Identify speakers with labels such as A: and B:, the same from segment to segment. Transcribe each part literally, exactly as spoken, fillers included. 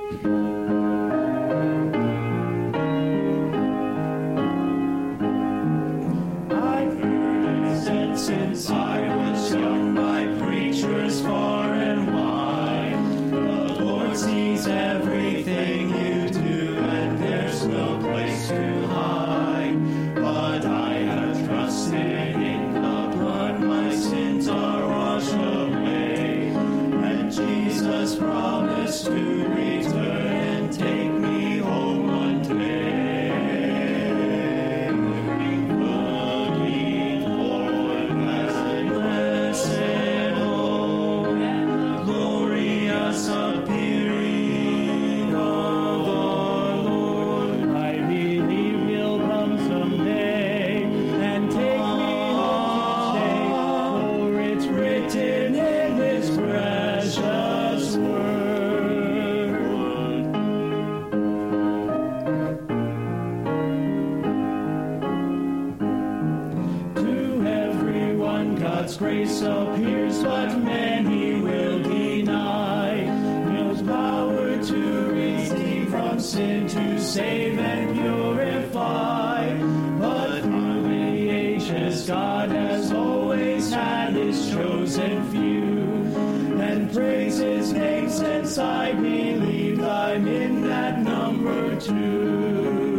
A: grace appears, but many will deny. His power to redeem from sin, to save and purify. But through the ages, God has always had His chosen few, and praise His name since I believe I'm in that number too.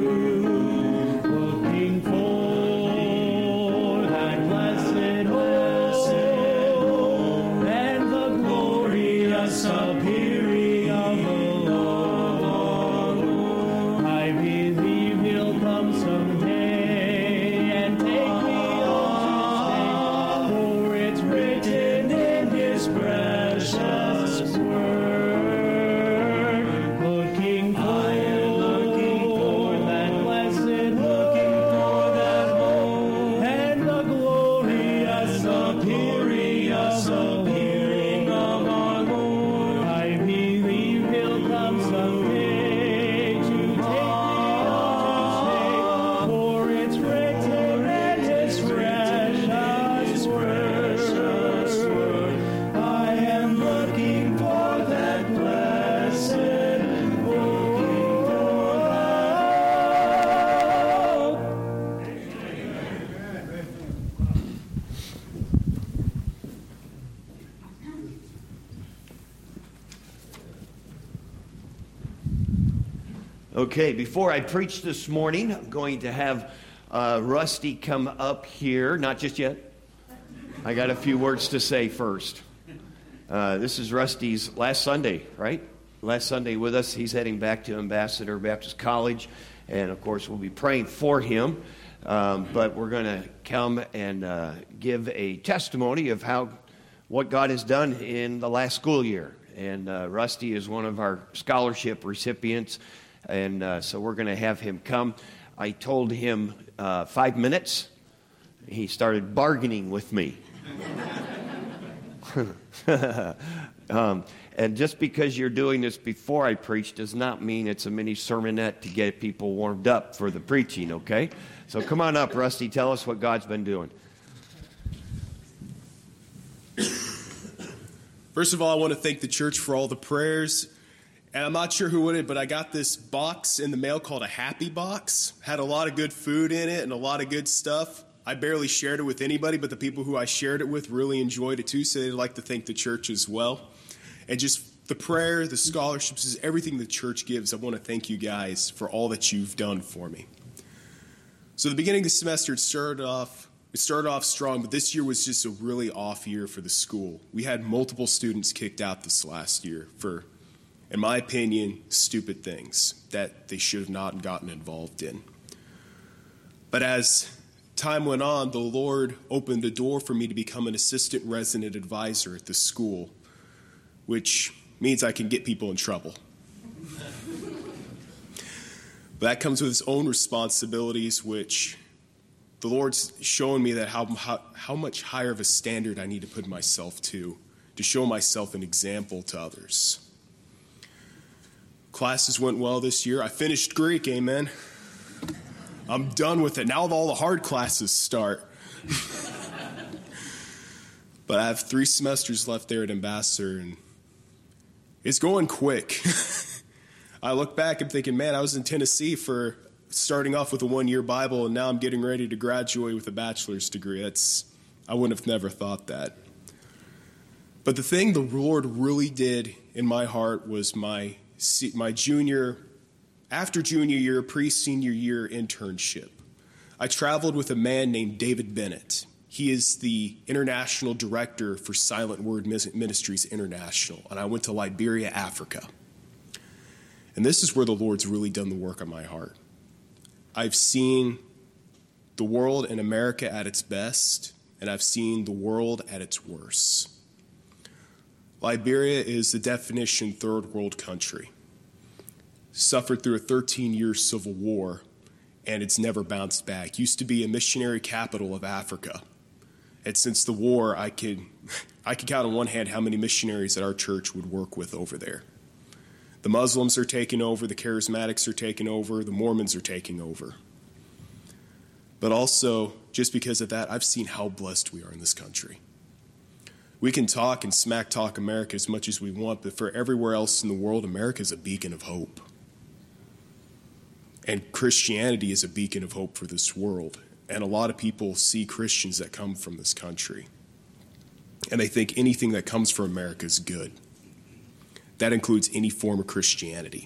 A: Looking for that blessed hope and the glorious appearing of the Lord. I believe He'll come someday and take me home to stay, for it's written in His precious word. Looking for, I am looking for that blessed, looking for that hope and the glorious appearing, appearing of our Lord. I believe He'll come someday to take me home to stay, for it's written in His precious word. I am looking for that blessed, looking for that hope.
B: Okay, before I preach this morning, I'm going to have uh, Rusty come up here. Not just yet. I got a few words to say first. Uh, this is Rusty's last Sunday, right? Last Sunday with us. He's heading back to Ambassador Baptist College, and of course we'll be praying for him. Um, but we're going to come and uh, give a testimony of how what God has done in the last school year. And uh, Rusty is one of our scholarship recipients, and uh, so we're going to have him come. I told him uh, five minutes. He started bargaining with me. um, and just because you're doing this before I preach does not mean it's a mini sermonette to get people warmed up for the preaching, okay? So come on up, Rusty. Tell us what God's been doing.
C: First of all, I want to thank the church for all the prayers. And I'm not sure who would it, but I got this box in the mail called a Happy Box. Had a lot of good food in it and a lot of good stuff. I barely shared it with anybody, but the people who I shared it with really enjoyed it too, so they'd like to thank the church as well. And just the prayer, the scholarships, is everything the church gives. I want to thank you guys for all that you've done for me. So the beginning of the semester, it started off, it started off strong, but this year was just a really off year for the school. We had multiple students kicked out this last year for, in my opinion, stupid things that they should have not gotten involved in. But as time went on, the Lord opened the door for me to become an assistant resident advisor at the school, which means I can get people in trouble. But that comes with its own responsibilities, which the Lord's showing me that how, how, how much higher of a standard I need to put myself to, to show myself an example to others. Classes went well this year. I finished Greek, amen. I'm done with it. Now all the hard classes start. But I have three semesters left there at Ambassador, and it's going quick. I look back, I'm thinking, man, I was in Tennessee for starting off with a one-year Bible, and now I'm getting ready to graduate with a bachelor's degree. That's, I wouldn't have never thought that. But the thing the Lord really did in my heart was my my junior, after junior year, pre-senior year internship. I traveled with a man named David Bennett. He is the international director for Silent Word Ministries International, and I went to Liberia, Africa. And this is where the Lord's really done the work on my heart. I've seen the world in America at its best, and I've seen the world at its worst. Liberia is the definition third world country. Suffered through a thirteen-year civil war, and it's never bounced back. Used to be a missionary capital of Africa. And since the war, I could, I could count on one hand how many missionaries that our church would work with over there. The Muslims are taking over, the Charismatics are taking over, the Mormons are taking over. But also, just because of that, I've seen how blessed we are in this country. We can talk and smack talk America as much as we want, but for everywhere else in the world, America is a beacon of hope. And Christianity is a beacon of hope for this world. And a lot of people see Christians that come from this country, and they think anything that comes from America is good. That includes any form of Christianity.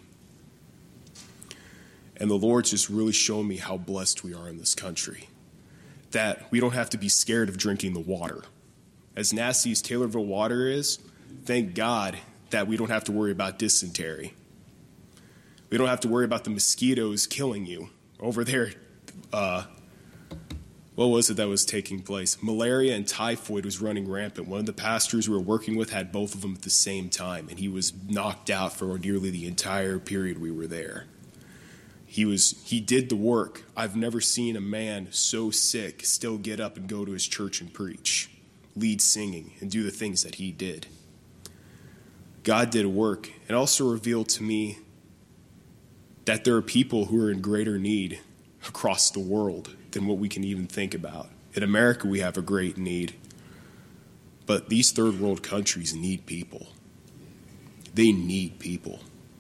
C: And the Lord's just really shown me how blessed we are in this country, that we don't have to be scared of drinking the water. As nasty as Taylorville water is, thank God that we don't have to worry about dysentery. We don't have to worry about the mosquitoes killing you. Over there, uh, what was it that was taking place? Malaria and typhoid was running rampant. One of the pastors we were working with had both of them at the same time, and he was knocked out for nearly the entire period we were there. He was he did the work. I've never seen a man so sick still get up and go to his church and preach, lead singing, and do the things that he did. God did a work, and also revealed to me that there are people who are in greater need across the world than what we can even think about. In America, we have a great need, but these third world countries need people. They need people.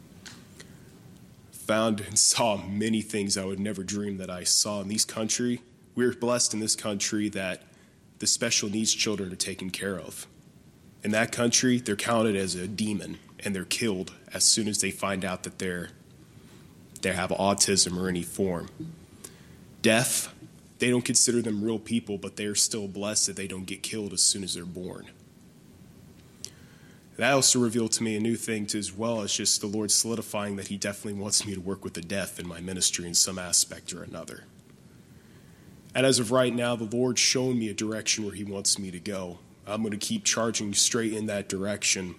C: Found and saw many things I would never dream that I saw in this country. We're blessed in this country that the special needs children are taken care of. In that country, they're counted as a demon, and they're killed as soon as they find out that they're they have autism or any form. Deaf, they don't consider them real people, but they're still blessed that they don't get killed as soon as they're born. That also revealed to me a new thing too, as well as just the Lord solidifying that he definitely wants me to work with the deaf in my ministry in some aspect or another. And as of right now, the Lord's shown me a direction where he wants me to go. I'm going to keep charging straight in that direction.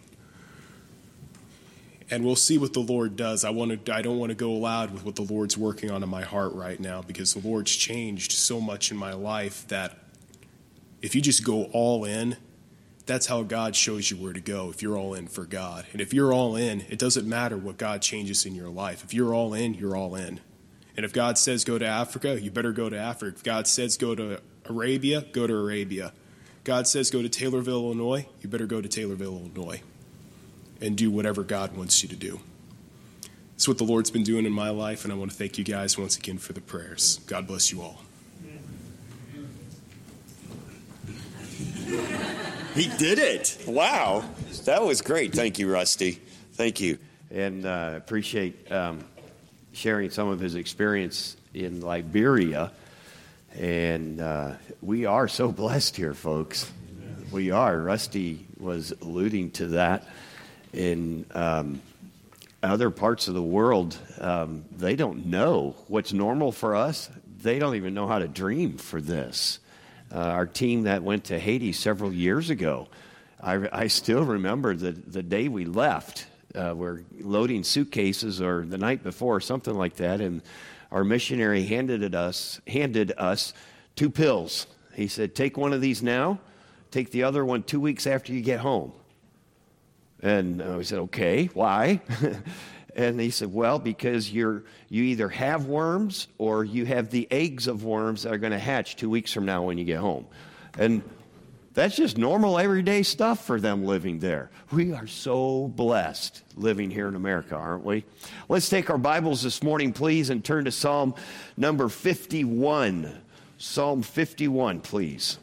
C: And we'll see what the Lord does. I want to. I don't want to go loud with what the Lord's working on in my heart right now, because the Lord's changed so much in my life that if you just go all in, that's how God shows you where to go, if you're all in for God. And if you're all in, it doesn't matter what God changes in your life. If you're all in, you're all in. And if God says go to Africa, you better go to Africa. If God says go to Arabia, go to Arabia. God says go to Taylorville, Illinois, you better go to Taylorville, Illinois, and do whatever God wants you to do. It's what the Lord's been doing in my life, and I want to thank you guys once again for the prayers. God bless you all.
B: He did it. Wow. That was great. Thank you, Rusty. Thank you. And uh, appreciate um, sharing some of his experience in Liberia. And uh, we are so blessed here, folks. We are. Rusty was alluding to that. In um, other parts of the world, um, they don't know what's normal for us. They don't even know how to dream for this. Uh, our team that went to Haiti several years ago, I, I still remember the, the day we left. Uh, we're loading suitcases, or the night before, something like that, and our missionary handed it us handed us two pills. He said, "Take one of these now, take the other one two weeks after you get home." And uh, we said, "Okay, why?" And he said, "Well, because you're you either have worms or you have the eggs of worms that are going to hatch two weeks from now when you get home." And That's just normal, everyday stuff for them living there. We are so blessed living here in America, aren't we? Let's take our Bibles this morning, please, and turn to Psalm number fifty-one. Psalm fifty-one, please.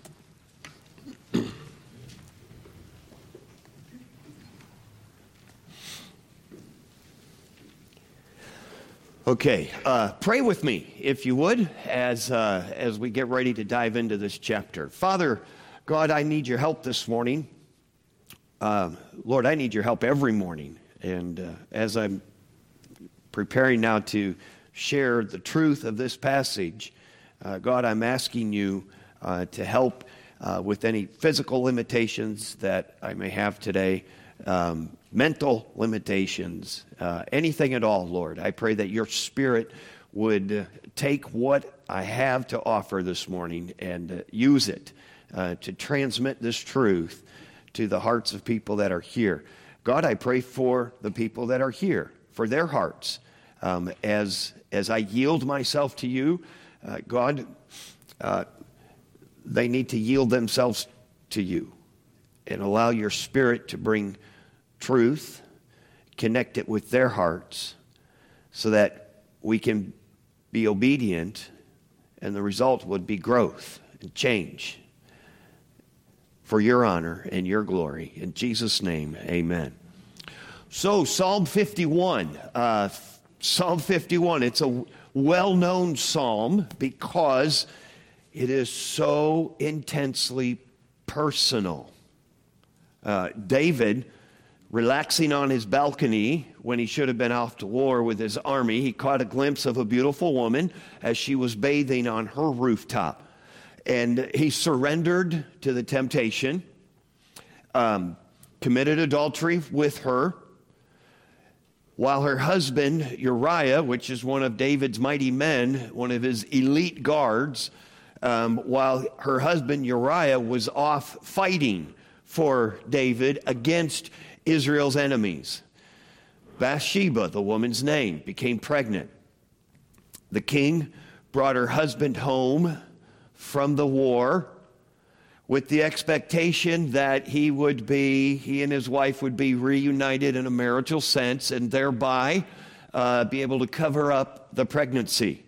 B: Okay, uh, pray with me, if you would, as uh, as we get ready to dive into this chapter. Father God, I need your help this morning. Uh, Lord, I need your help every morning. And uh, as I'm preparing now to share the truth of this passage, uh, God, I'm asking you uh, to help uh, with any physical limitations that I may have today, um, mental limitations, uh, anything at all, Lord. I pray that your Spirit would uh, take what I have to offer this morning and uh, use it Uh, to transmit this truth to the hearts of people that are here. God, I pray for the people that are here, for their hearts. Um, as, as I yield myself to you, uh, God, uh, they need to yield themselves to you and allow your Spirit to bring truth, connect it with their hearts so that we can be obedient and the result would be growth and change. For your honor and your glory. In Jesus' name, amen. So, Psalm fifty-one. Uh, Psalm fifty-one, it's a well-known psalm because it is so intensely personal. Uh, David, relaxing on his balcony when he should have been off to war with his army, he caught a glimpse of a beautiful woman as she was bathing on her rooftop. And he surrendered to the temptation, um, committed adultery with her, while her husband, Uriah, which is one of David's mighty men, one of his elite guards, um, while her husband, Uriah, was off fighting for David against Israel's enemies. Bathsheba, the woman's name, became pregnant. The king brought her husband home from the war with the expectation that he would be, he and his wife would be reunited in a marital sense and thereby uh, be able to cover up the pregnancy.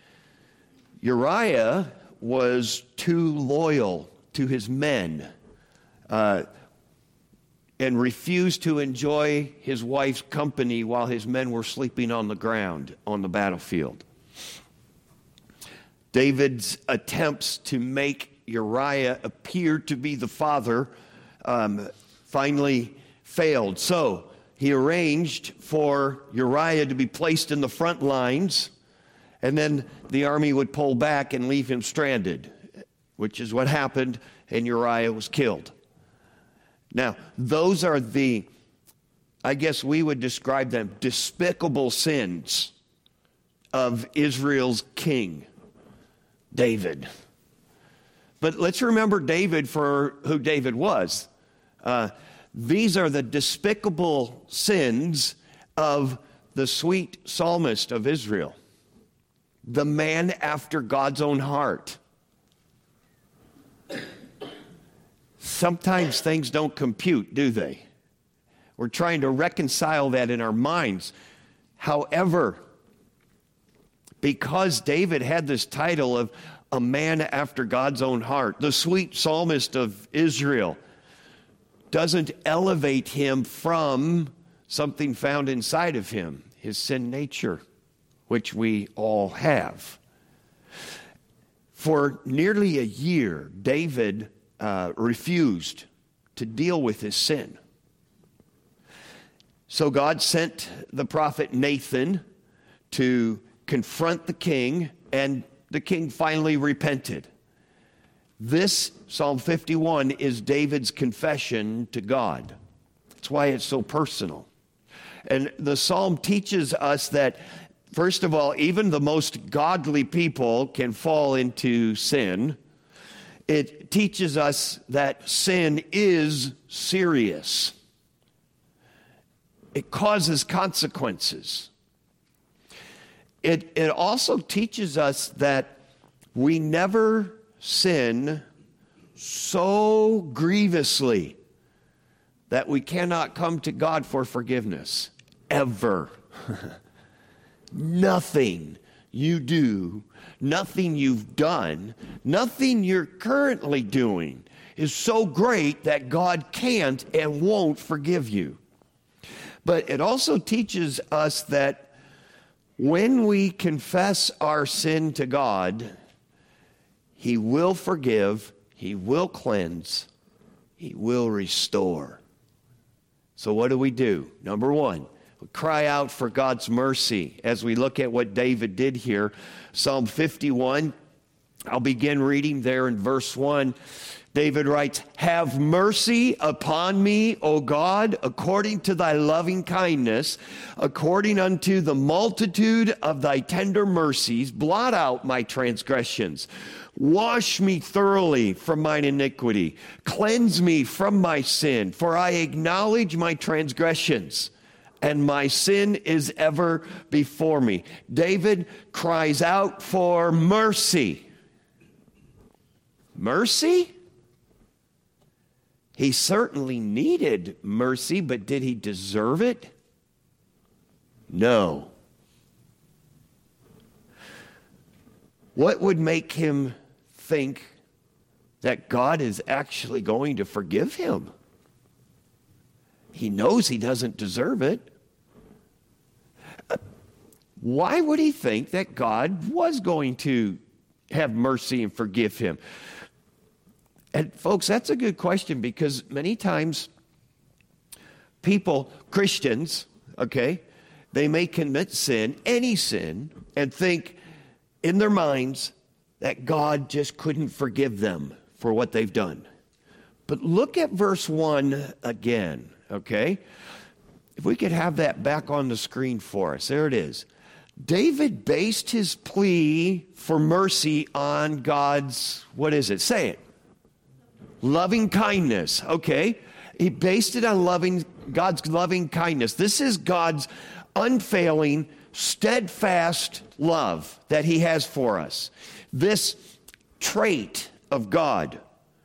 B: Uriah was too loyal to his men uh, and refused to enjoy his wife's company while his men were sleeping on the ground on the battlefield. David's attempts to make Uriah appear to be the father um, finally failed. So he arranged for Uriah to be placed in the front lines, and then the army would pull back and leave him stranded, which is what happened, and Uriah was killed. Now, those are the, I guess we would describe them, despicable sins of Israel's king, David. But let's remember David for who David was. Uh, these are the despicable sins of the sweet psalmist of Israel, the man after God's own heart. Sometimes things don't compute, do they? We're trying to reconcile that in our minds. However, because David had this title of a man after God's own heart, the sweet psalmist of Israel doesn't elevate him from something found inside of him, his sin nature, which we all have. For nearly a year, David uh, refused to deal with his sin. So God sent the prophet Nathan to confront the king, and the king finally repented. This, Psalm fifty-one, is David's confession to God. That's why it's so personal. And the psalm teaches us that, first of all, even the most godly people can fall into sin. It teaches us that sin is serious. It causes consequences. It, it also teaches us that we never sin so grievously that we cannot come to God for forgiveness, ever. Nothing you do, nothing you've done, nothing you're currently doing is so great that God can't and won't forgive you. But it also teaches us that when we confess our sin to God, He will forgive, He will cleanse, He will restore. So what do we do? Number one, we cry out for God's mercy as we look at what David did here. Psalm fifty-one, I'll begin reading there in verse one. David writes, "Have mercy upon me, O God, according to thy loving kindness, according unto the multitude of thy tender mercies, blot out my transgressions. Wash me thoroughly from mine iniquity. Cleanse me from my sin, for I acknowledge my transgressions, and my sin is ever before me." David cries out for mercy. Mercy? He certainly needed mercy, but did he deserve it? No. What would make him think that God is actually going to forgive him? He knows he doesn't deserve it. Why would he think that God was going to have mercy and forgive him? And folks, that's a good question, because many times people, Christians, okay, they may commit sin, any sin, and think in their minds that God just couldn't forgive them for what they've done. But look at verse one again, okay? If we could have that back on the screen for us. There it is. David based his plea for mercy on God's, what is it? Say it. Loving kindness, okay? He based it on loving God's loving kindness. This is God's unfailing, steadfast love that he has for us. This trait of God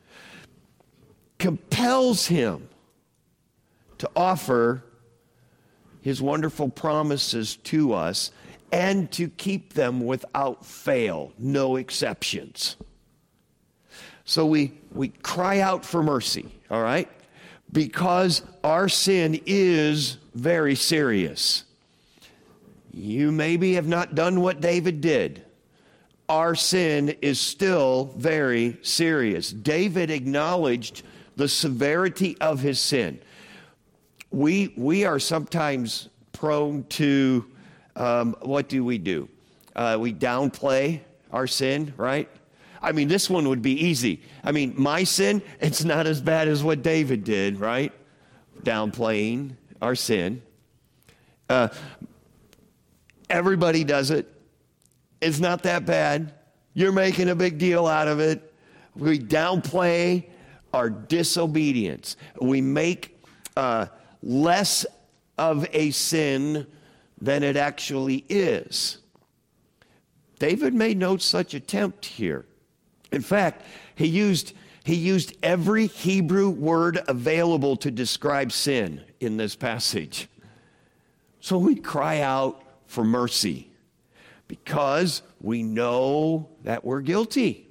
B: compels him to offer his wonderful promises to us and to keep them without fail, no exceptions. So we, we cry out for mercy, all right? Because our sin is very serious. You maybe have not done what David did. Our sin is still very serious. David acknowledged the severity of his sin. We, we are sometimes prone to, um, what do we do? Uh, we downplay our sin, right? I mean, this one would be easy. I mean, my sin, it's not as bad as what David did, right? Downplaying our sin. Uh, everybody does it. It's not that bad. You're making a big deal out of it. We downplay our disobedience. We make uh, less of a sin than it actually is. David made no such attempt here. In fact, he used, he used every Hebrew word available to describe sin in this passage. So we cry out for mercy because we know that we're guilty.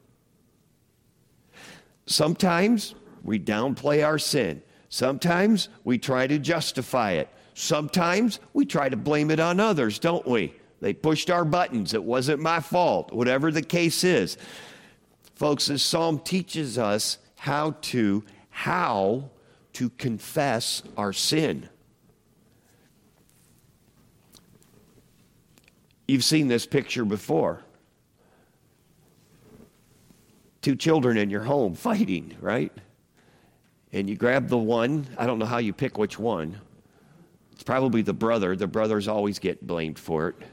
B: Sometimes we downplay our sin. Sometimes we try to justify it. Sometimes we try to blame it on others, don't we? They pushed our buttons. It wasn't my fault, whatever the case is. Folks, this psalm teaches us how to, how to confess our sin. You've seen this picture before. Two children in your home fighting, right? And you grab the one. I don't know how you pick which one. It's probably the brother. The brothers always get blamed for it.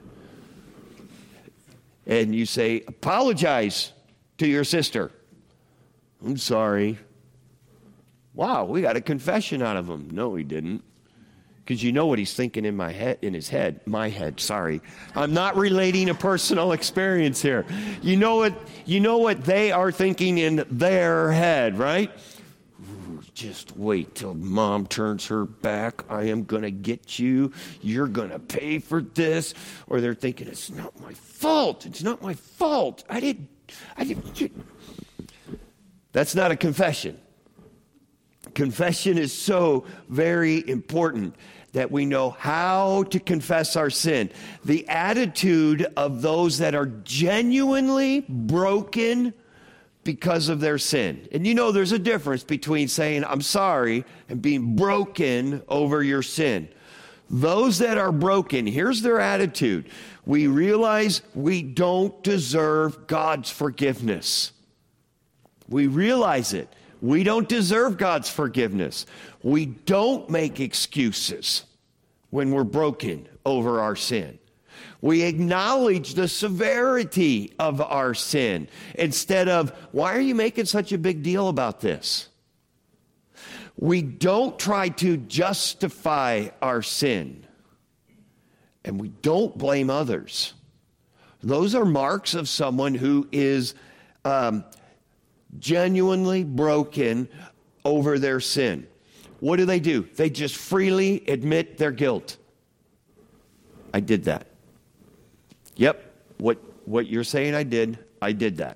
B: And you say, apologize to your sister. I'm sorry. Wow, we got a confession out of him. No, he didn't. Because you know what he's thinking in my head, in his head, my head, sorry. I'm not relating a personal experience here. You know what, you know what they are thinking in their head, right? Ooh, just wait till mom turns her back. I am going to get you. You're going to pay for this. Or they're thinking, it's not my fault. It's not my fault. I didn't, I didn't. That's not a confession. Confession is so very important that we know how to confess our sin. The attitude of those that are genuinely broken because of their sin. And you know there's a difference between saying, I'm sorry, and being broken over your sin. Those that are broken, here's their attitude. We realize we don't deserve God's forgiveness. We realize it. We don't deserve God's forgiveness. We don't make excuses when we're broken over our sin. We acknowledge the severity of our sin instead of, why are you making such a big deal about this? We don't try to justify our sin, and we don't blame others. Those are marks of someone who is um, genuinely broken over their sin. What do they do? They just freely admit their guilt. I did that. Yep, what, what you're saying I did, I did that.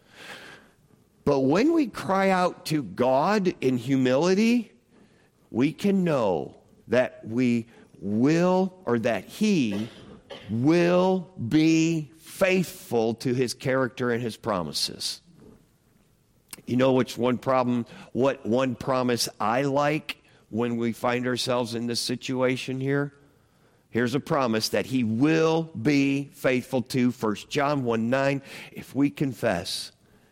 B: But when we cry out to God in humility, we can know that we will, or that He will be faithful to His character and His promises. You know which one problem, what one promise I like when we find ourselves in this situation here? Here's a promise that He will be faithful to. First John one nine, if we confess,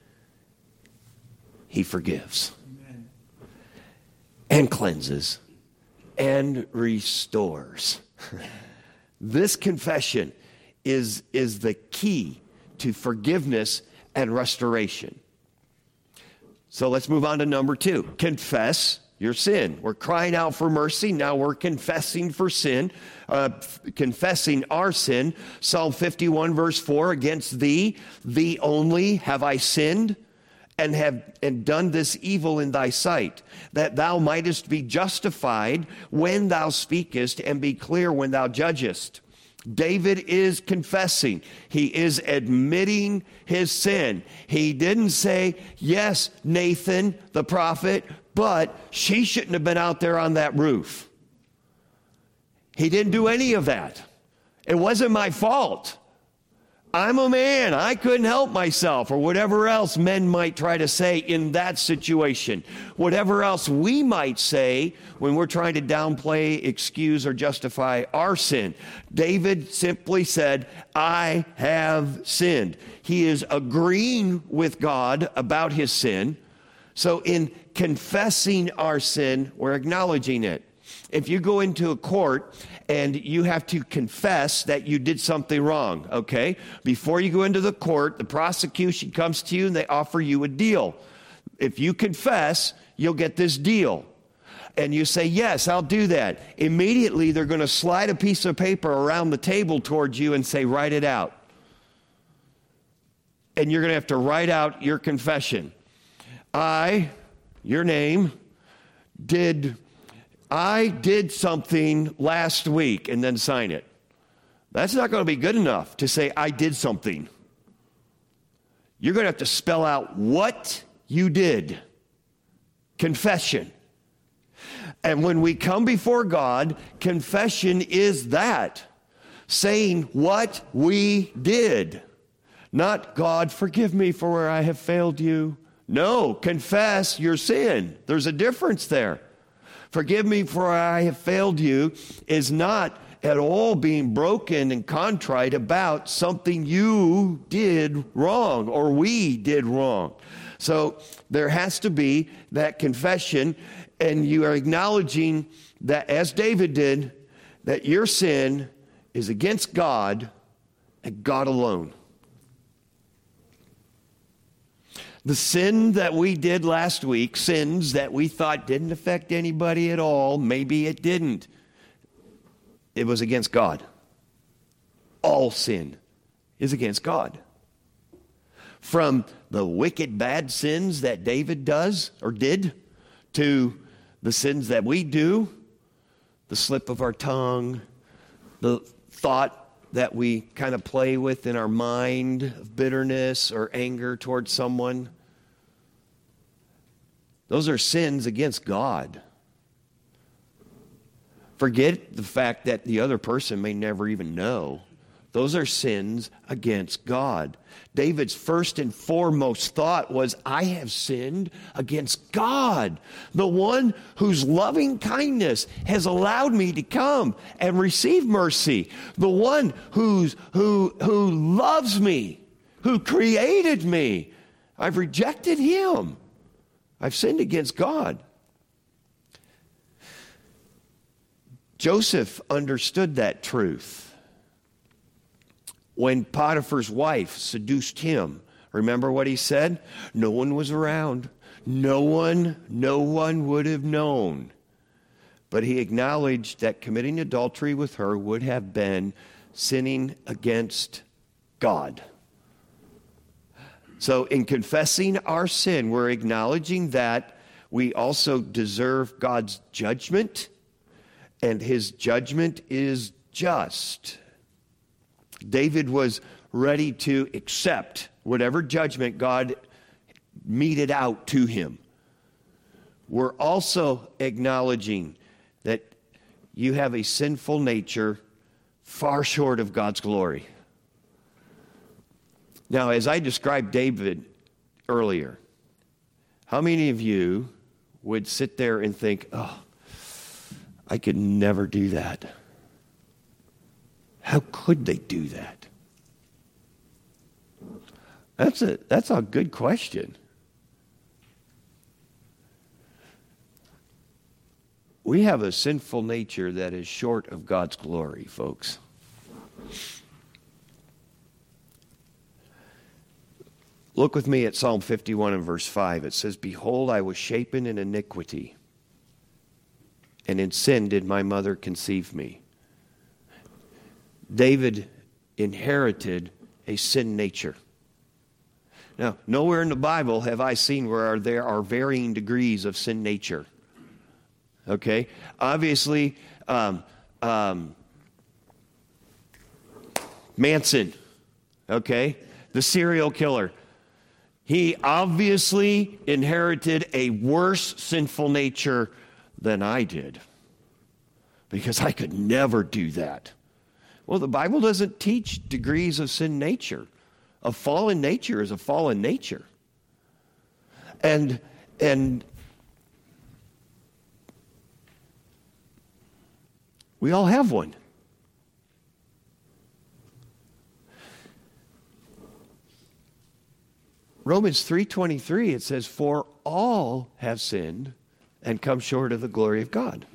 B: He forgives. Amen. And cleanses and restores. This confession is, is the key to forgiveness and restoration. So let's move on to number two. Confess your sin. We're crying out for mercy. Now we're confessing for sin, uh, f- confessing our sin. Psalm fifty-one verse four, against thee, thee only have I sinned and have and done this evil in thy sight, that thou mightest be justified when thou speakest and be clear when thou judgest. David is confessing. He is admitting his sin. He didn't say, yes, Nathan, the prophet, but she shouldn't have been out there on that roof. He didn't do any of that. It wasn't my fault. I'm a man. I couldn't help myself, or whatever else men might try to say in that situation. Whatever else we might say when we're trying to downplay, excuse, or justify our sin. David simply said, I have sinned. He is agreeing with God about his sin. So in confessing our sin, we're acknowledging it. If you go into a court and you have to confess that you did something wrong, okay? Before you go into the court, the prosecution comes to you and they offer you a deal. If you confess, you'll get this deal. And you say, yes, I'll do that. Immediately, they're going to slide a piece of paper around the table towards you and say, write it out. And you're going to have to write out your confession. I, your name, did... I did something last week, and then sign it. That's not going to be good enough to say, I did something. You're going to have to spell out what you did. Confession. And when we come before God, confession is that. Saying what we did. Not, God, forgive me for where I have failed you. No, confess your sin. There's a difference there. Forgive me for I have failed you is not at all being broken and contrite about something you did wrong or we did wrong. So there has to be that confession, and you are acknowledging that, as David did, that your sin is against God and God alone. The sin that we did last week, sins that we thought didn't affect anybody at all, maybe it didn't. it was against God. All sin is against God. From the wicked, bad sins that David does or did to the sins that we do, the slip of our tongue, the thought that we kind of play with in our mind of bitterness or anger towards someone. Those are sins against God. Forget the fact that the other person may never even know. Those are sins against God. David's first and foremost thought was, I have sinned against God, the one whose loving kindness has allowed me to come and receive mercy, the one who's, who, who loves me, who created me. I've rejected him. I've sinned against God. Joseph understood that truth. When Potiphar's wife seduced him, remember what he said? No one was around. No one, no one would have known. But he acknowledged that committing adultery with her would have been sinning against God. So in confessing our sin, we're acknowledging that we also deserve God's judgment, and his judgment is just. David was ready to accept whatever judgment God meted out to him. We're also acknowledging that you have a sinful nature far short of God's glory. Now, as I described David earlier, how many of you would sit there and think, oh, I could never do that? How could they do that? That's a, that's a good question. We have a sinful nature that is short of God's glory, folks. Look with me at Psalm fifty-one and verse five. It says, Behold, I was shapen in iniquity, and in sin did my mother conceive me. David inherited a sin nature. Now, nowhere in the Bible have I seen where there are varying degrees of sin nature. Okay? Obviously, um, um, Manson, okay? The serial killer. He obviously inherited a worse sinful nature than I did, because I could never do that. Well, the Bible doesn't teach degrees of sin nature. A fallen nature is a fallen nature. And, and we all have one. Romans three twenty-three, it says, For all have sinned and come short of the glory of God.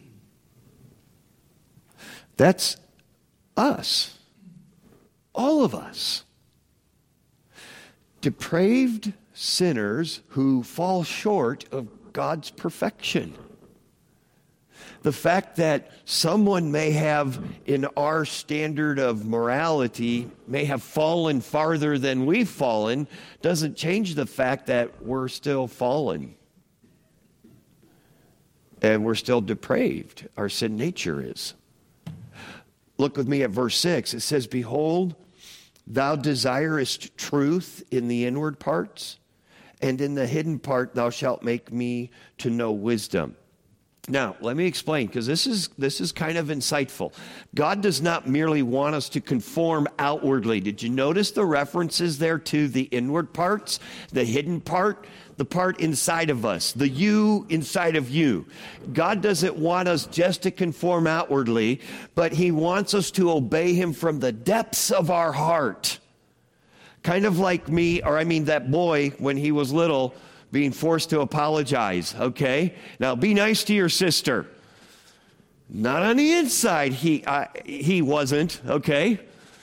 B: That's us. All of us. Depraved sinners who fall short of God's perfection. The fact that someone may have, in our standard of morality, may have fallen farther than we've fallen, doesn't change the fact that we're still fallen. And we're still depraved. Our sin nature is. Look with me at verse six. It says, Behold, thou desirest truth in the inward parts, and in the hidden part thou shalt make me to know wisdom. Now, let me explain, because this is this is kind of insightful. God does not merely want us to conform outwardly. Did you notice the references there to the inward parts, the hidden part, the part inside of us, the you inside of you? God doesn't want us just to conform outwardly, but he wants us to obey him from the depths of our heart. Kind of like me, or I mean that boy when he was little, being forced to apologize, okay? Now, be nice to your sister. Not on the inside, he, uh, he wasn't, okay?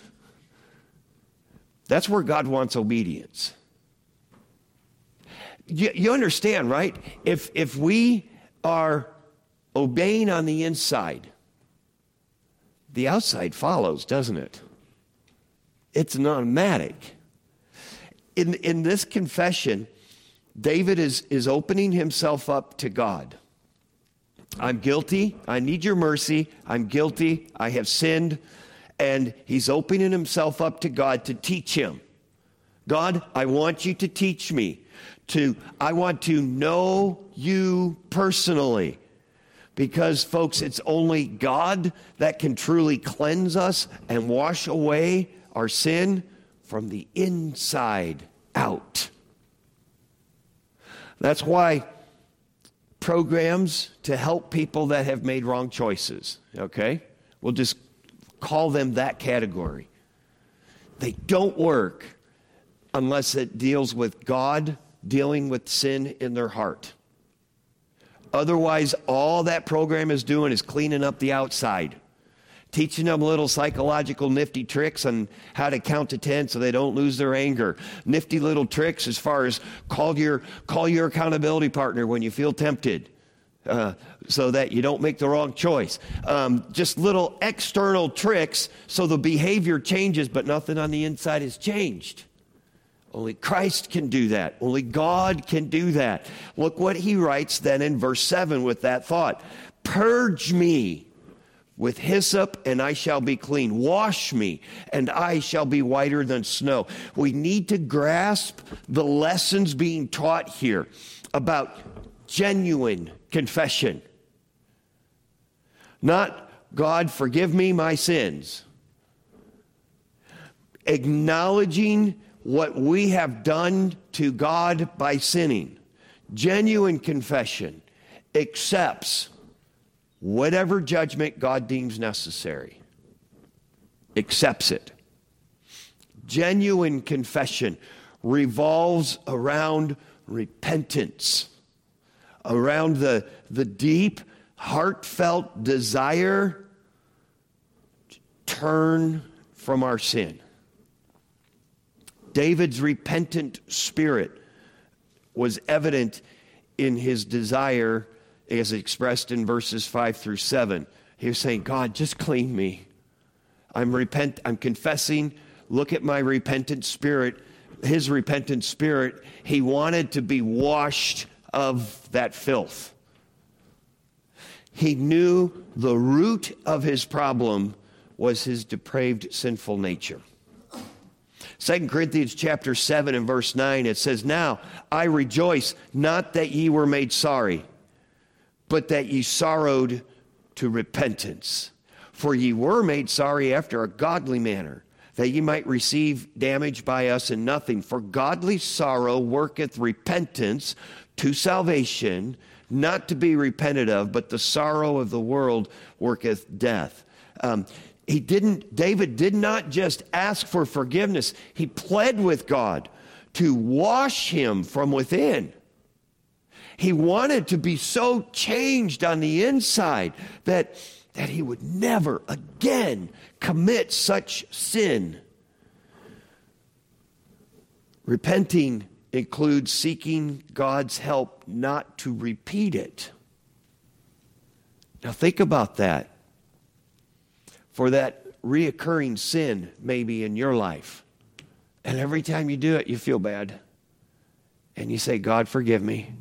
B: That's where God wants obedience. You, you understand, right? If, if we are obeying on the inside, the outside follows, doesn't it? It's an automatic. In, in this confession, David is, is opening himself up to God. I'm guilty. I need your mercy. I'm guilty. I have sinned. And he's opening himself up to God to teach him. God, I want you to teach me. To, I want to know you personally. Because, folks, it's only God that can truly cleanse us and wash away our sin from the inside out. That's why programs to help people that have made wrong choices, okay? We'll just call them that category. They don't work unless it deals with God dealing with sin in their heart. Otherwise, all that program is doing is cleaning up the outside, teaching them little psychological nifty tricks on how to count to ten so they don't lose their anger. Nifty little tricks as far as call your call your accountability partner when you feel tempted, uh, so that you don't make the wrong choice. Um, just little external tricks so the behavior changes, but nothing on the inside has changed. Only Christ can do that. Only God can do that. Look what he writes then in verse seven with that thought. Purge me with hyssop, and I shall be clean. Wash me, and I shall be whiter than snow. We need to grasp the lessons being taught here about genuine confession. Not, God, forgive me my sins. Acknowledging what we have done to God by sinning. Genuine confession accepts whatever judgment God deems necessary. Accepts it. Genuine confession revolves around repentance, around the, the deep, heartfelt desire to turn from our sin. David's repentant spirit was evident in his desire as expressed in verses five through seven. He was saying, God, just clean me. I'm repent. I'm confessing. Look at my repentant spirit. His repentant spirit, he wanted to be washed of that filth. He knew the root of his problem was his depraved, sinful nature. Second Corinthians chapter seven and verse nine, it says, Now I rejoice not that ye were made sorry, but that ye sorrowed to repentance. For ye were made sorry after a godly manner, that ye might receive damage by us in nothing. For godly sorrow worketh repentance to salvation, not to be repented of, but the sorrow of the world worketh death. Um, He didn't, David did not just ask for forgiveness. He pled with God to wash him from within. He wanted to be so changed on the inside that, that he would never again commit such sin. Repenting includes seeking God's help not to repeat it. Now think about that. For that reoccurring sin maybe in your life. And every time you do it, you feel bad. And you say, God, forgive me.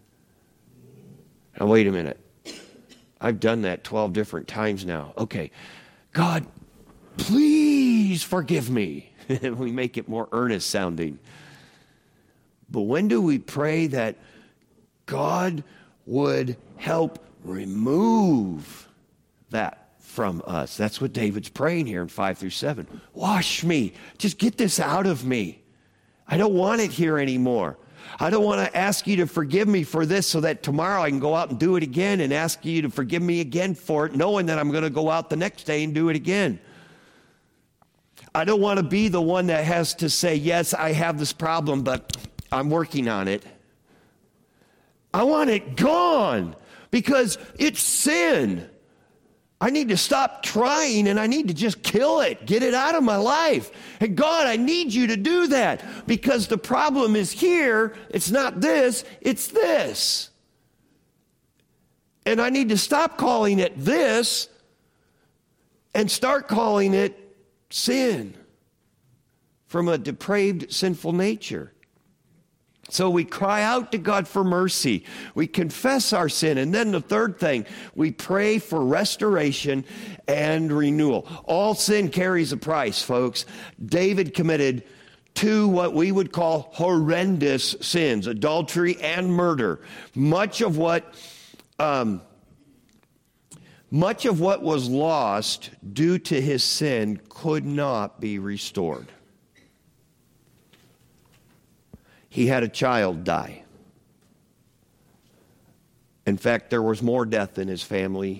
B: Now, wait a minute. I've done that twelve different times now. Okay. God, please forgive me. We make it more earnest sounding. But when do we pray that God would help remove that from us? That's what David's praying here in five through seven. Wash me. Just get this out of me. I don't want it here anymore. I don't want to ask you to forgive me for this so that tomorrow I can go out and do it again and ask you to forgive me again for it, knowing that I'm going to go out the next day and do it again. I don't want to be the one that has to say, yes, I have this problem, but I'm working on it. I want it gone because it's sin. I need to stop trying and I need to just kill it, get it out of my life. And God, I need you to do that because the problem is here. It's not this, it's this. And I need to stop calling it this and start calling it sin from a depraved, sinful nature. So we cry out to God for mercy. We confess our sin. And then the third thing, we pray for restoration and renewal. All sin carries a price, folks. David committed two what we would call horrendous sins, adultery and murder. Much of what, um, much of what was lost due to his sin could not be restored. He had a child die. In fact, there was more death in his family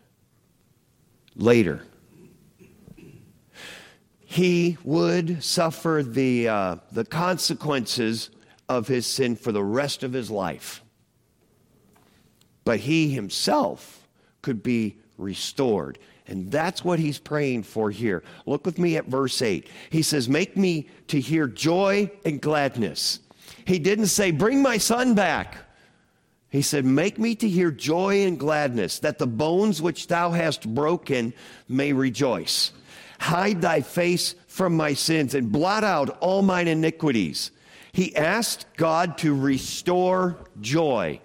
B: later. He would suffer the, uh, the consequences of his sin for the rest of his life. But he himself could be restored. And that's what he's praying for here. Look with me at verse eight. He says, make me to hear joy and gladness. He didn't say, bring my son back. He said, make me to hear joy and gladness, that the bones which thou hast broken may rejoice. Hide thy face from my sins and blot out all mine iniquities. He asked God to restore joy.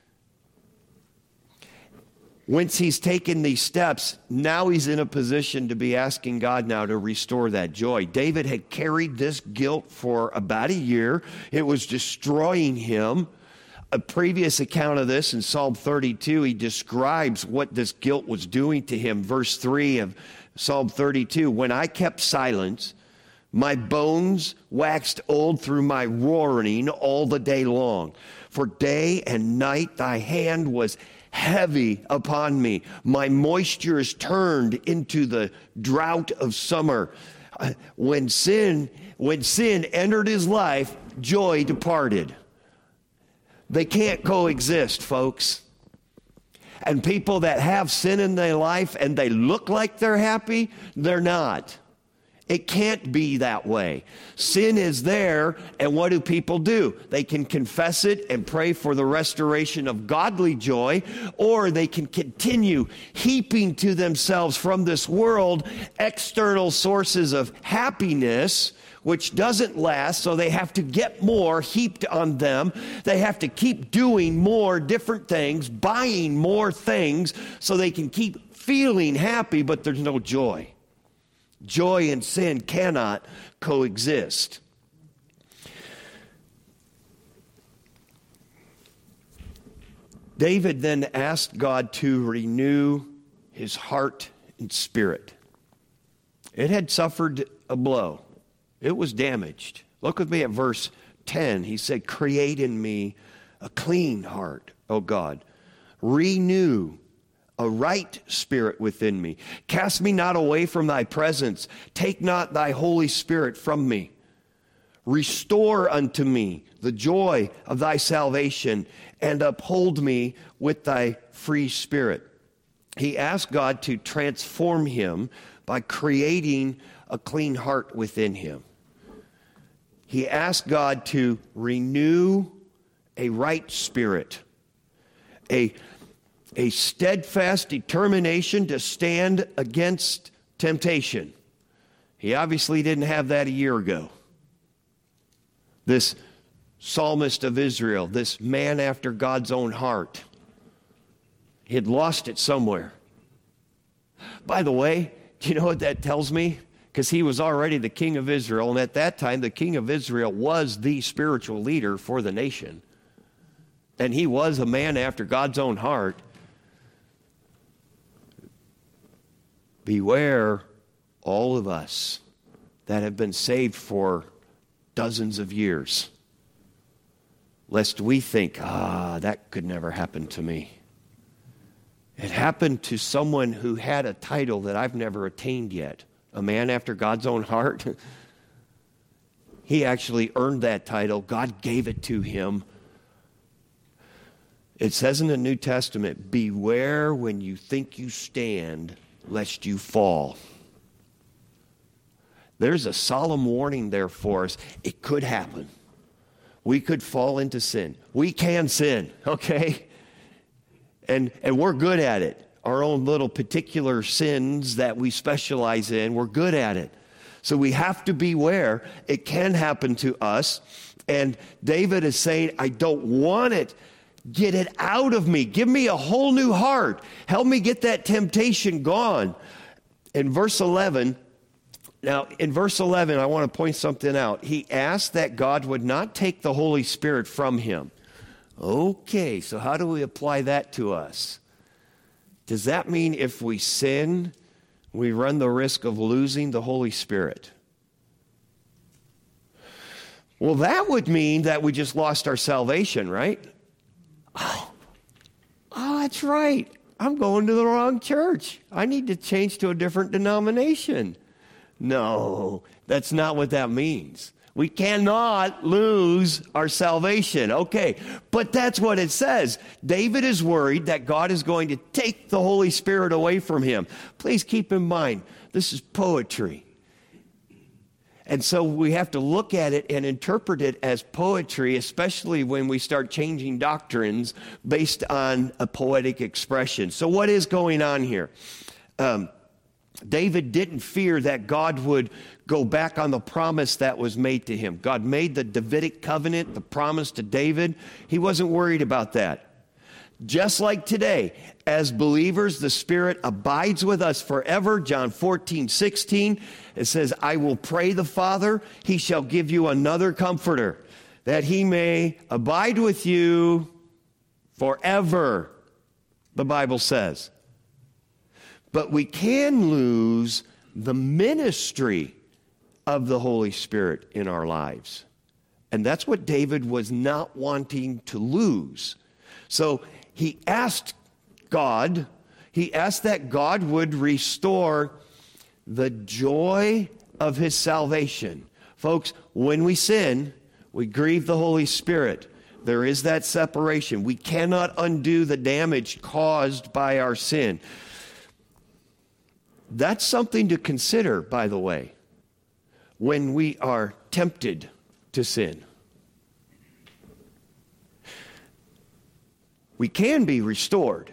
B: Once he's taken these steps, now he's in a position to be asking God now to restore that joy. David had carried this guilt for about a year. It was destroying him. A previous account of this in Psalm thirty-two, he describes what this guilt was doing to him. Verse three of Psalm thirty-two, when I kept silence, my bones waxed old through my roaring all the day long. For day and night thy hand was heavy upon me. My moisture is turned into the drought of summer. When sin, when sin entered his life, joy departed. They can't coexist, folks. And people that have sin in their life and they look like they're happy, they're not. It can't be that way. Sin is there, and what do people do? They can confess it and pray for the restoration of godly joy, or they can continue heaping to themselves from this world external sources of happiness, which doesn't last, so they have to get more heaped on them. They have to keep doing more different things, buying more things, so they can keep feeling happy, but there's no joy. Joy and sin cannot coexist. David then asked God to renew his heart and spirit. It had suffered a blow. It was damaged. Look with me at verse ten. He said, create in me a clean heart, O God. Renew a right spirit within me. Cast me not away from thy presence. Take not thy Holy Spirit from me. Restore unto me the joy of thy salvation and uphold me with thy free spirit. He asked God to transform him by creating a clean heart within him. He asked God to renew a right spirit, a A steadfast determination to stand against temptation. He obviously didn't have that a year ago. This psalmist of Israel, this man after God's own heart, he had lost it somewhere. By the way, do you know what that tells me? Because he was already the king of Israel, and at that time the king of Israel was the spiritual leader for the nation. And he was a man after God's own heart. Beware, all of us that have been saved for dozens of years, lest we think, ah, that could never happen to me. It happened to someone who had a title that I've never attained yet, a man after God's own heart. He actually earned that title. God gave it to him. It says in the New Testament, beware when you think you stand, lest you fall. There's a solemn warning there for us. It could happen. We could fall into sin. We can sin, okay? And and we're good at it. our own little particular sins that we specialize in. We're good at it. So we have to beware. It can happen to us. And David is saying, I don't want it. Get it out of me. Give me a whole new heart. Help me get that temptation gone. In verse eleven, now in verse eleven, I want to point something out. He asked that God would not take the Holy Spirit from him. Okay, so how do we apply that to us? Does that mean if we sin, we run the risk of losing the Holy Spirit? Well, that would mean that we just lost our salvation, right? Oh, oh, that's right. I'm going to the wrong church. I need to change to a different denomination. No, that's not what that means. We cannot lose our salvation. Okay, but that's what it says. David is worried that God is going to take the Holy Spirit away from him. Please keep in mind, this is poetry. And so we have to look at it and interpret it as poetry, especially when we start changing doctrines based on a poetic expression. So what is going on here? Um, David didn't fear that God would go back on the promise that was made to him. God made the Davidic covenant, the promise to David. He wasn't worried about that. Just like today, as believers, the Spirit abides with us forever. John fourteen, sixteen, it says, I will pray the Father, he shall give you another comforter, that he may abide with you forever, the Bible says. But we can lose the ministry of the Holy Spirit in our lives. And that's what David was not wanting to lose. So he asked God, he asked that God would restore the joy of his salvation. Folks, when we sin, we grieve the Holy Spirit. There is that separation. We cannot undo the damage caused by our sin. That's something to consider, by the way, when we are tempted to sin. We can be restored.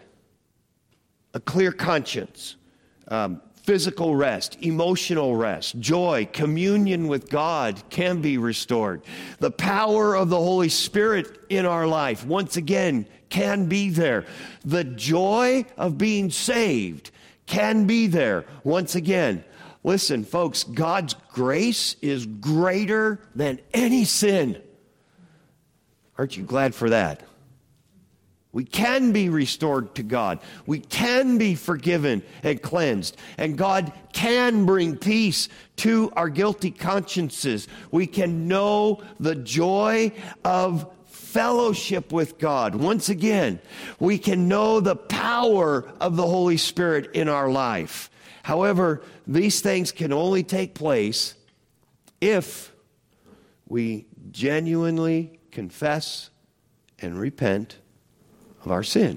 B: A clear conscience, um, physical rest, emotional rest, joy, communion with God can be restored. The power of the Holy Spirit in our life, once again, can be there. The joy of being saved can be there. Once again, listen, folks, God's grace is greater than any sin. Aren't you glad for that? We can be restored to God. We can be forgiven and cleansed. And God can bring peace to our guilty consciences. We can know the joy of fellowship with God. Once again, we can know the power of the Holy Spirit in our life. However, these things can only take place if we genuinely confess and repent of our sin.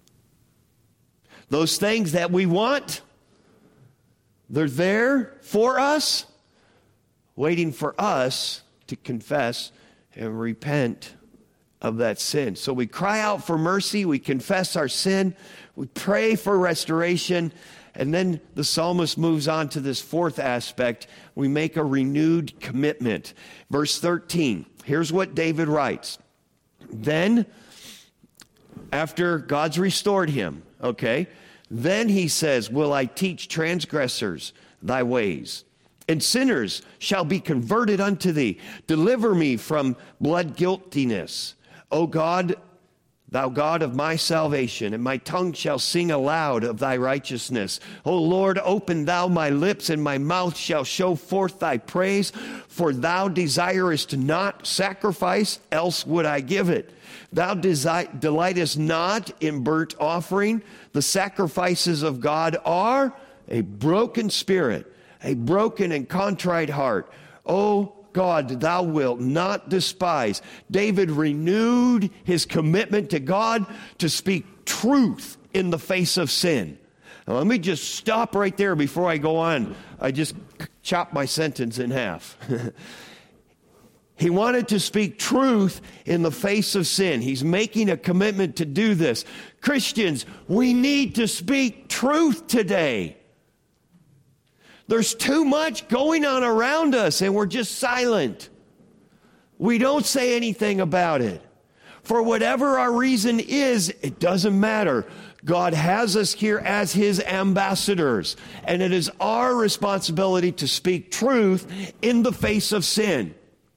B: Those things that we want, they're there for us, waiting for us to confess and repent of that sin. So we cry out for mercy, we confess our sin, we pray for restoration, and then the psalmist moves on to this fourth aspect. We make a renewed commitment. Verse thirteen, here's what David writes. Then, after God's restored him, okay, then he says, will I teach transgressors thy ways? And sinners shall be converted unto thee. Deliver me from blood guiltiness. O God, thou God of my salvation, and my tongue shall sing aloud of thy righteousness. O Lord, open thou my lips, and my mouth shall show forth thy praise. For thou desirest not sacrifice, else would I give it. Thou desi- delightest not in burnt offering. The sacrifices of God are a broken spirit, a broken and contrite heart. O God, thou wilt not despise. David renewed his commitment to God to speak truth in the face of sin. Now, let me just stop right there before I go on. I just chopped my sentence in half. He wanted to speak truth in the face of sin. He's making a commitment to do this. Christians, we need to speak truth today. There's too much going on around us, and we're just silent. We don't say anything about it. For whatever our reason is, it doesn't matter. God has us here as His ambassadors, and it is our responsibility to speak truth in the face of sin.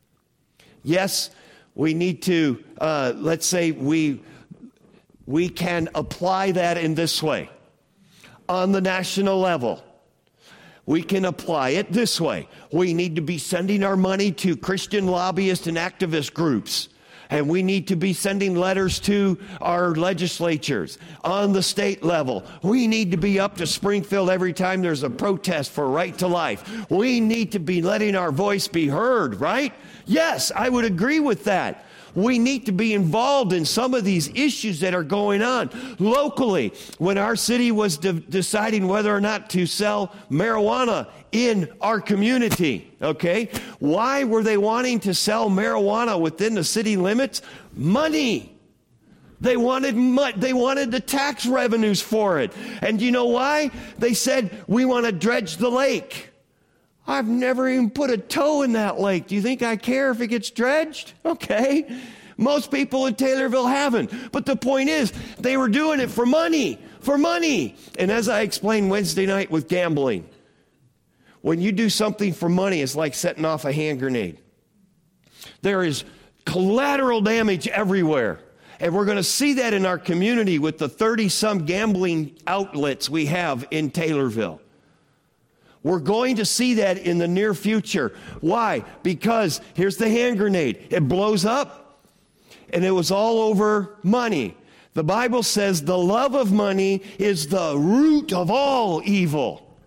B: Yes, we need to, uh, let's say we, we can apply that in this way. On the national level, we can apply it this way. We need to be sending our money to Christian lobbyist and activist groups. And we need to be sending letters to our legislatures. On the state level, we need to be up to Springfield every time there's a protest for right to life. We need to be letting our voice be heard, right? Yes, I would agree with that. We need to be involved in some of these issues that are going on locally. When our city was de- deciding whether or not to sell marijuana in our community, okay? Why were they wanting to sell marijuana within the city limits? Money. They wanted mo- they wanted the tax revenues for it. And you know why? They said, we want to dredge the lake. I've never even put a toe in that lake. Do you think I care if it gets dredged? Okay. Most people in Taylorville haven't. But the point is, they were doing it for money, for money. And as I explained Wednesday night with gambling, when you do something for money, it's like setting off a hand grenade. There is collateral damage everywhere. And we're going to see that in our community with the thirty-some gambling outlets we have in Taylorville. We're going to see that in the near future. Why? Because here's the hand grenade. It blows up, and it was all over money. The Bible says the love of money is the root of all evil.